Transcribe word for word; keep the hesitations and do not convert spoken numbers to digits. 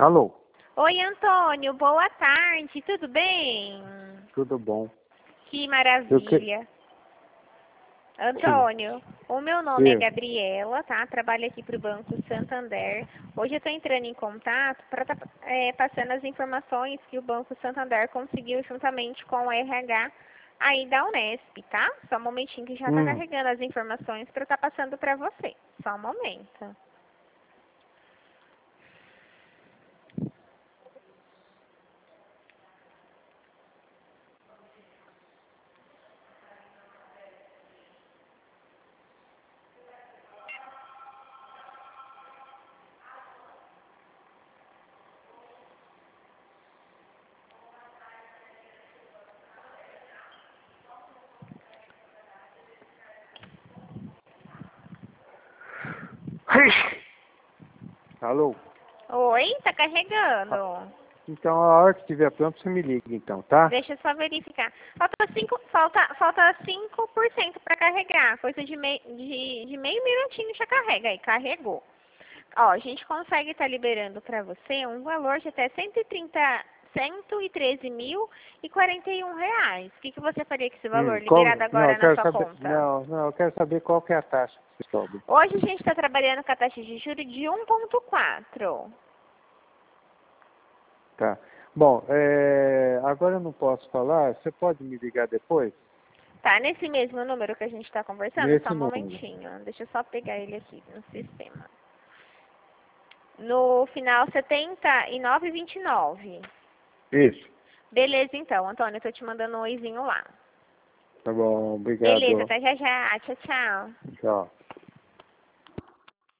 Alô? Oi, Antônio, boa tarde, tudo bem? Tudo bom. Que maravilha. Que... Antônio, Sim. o meu nome eu. é Gabriela, tá? Trabalho aqui para o Banco Santander. Hoje eu estou entrando em contato para estar tá, é, passando as informações que o Banco Santander conseguiu juntamente com o R H aí da Unesp, tá? Só um momentinho que já está Hum. carregando as informações para estar tá passando para você. Só um momento. Alô? Oi, tá carregando. Então, a hora que estiver pronto, você me liga, então, tá? Deixa eu só verificar. Falta cinco, falta, falta cinco por cento para carregar. Coisa de, mei, de, de meio minutinho já carrega aí. Carregou. Ó, a gente consegue estar tá liberando para você um valor de até cento e trinta, cento e treze mil e quarenta e um reais. O que, que você faria com esse valor Hum, qual... liberado Não, agora eu na quero sua saber... conta? Não, não, eu quero saber qual que é a taxa que você sobe. Hoje a gente está trabalhando com a taxa de juros de um vírgula quatro. Tá. Bom, é... agora eu não posso falar. Você pode me ligar depois? Tá, nesse mesmo número que a gente está conversando? Nesse Só um número. momentinho. Deixa eu só pegar ele aqui no sistema. No final setenta e nove e vinte e nove. Isso. Beleza, então, Antônio, eu tô te mandando um oizinho lá. Tá bom, obrigado. Beleza, até já já. Tchau, tchau. Tchau.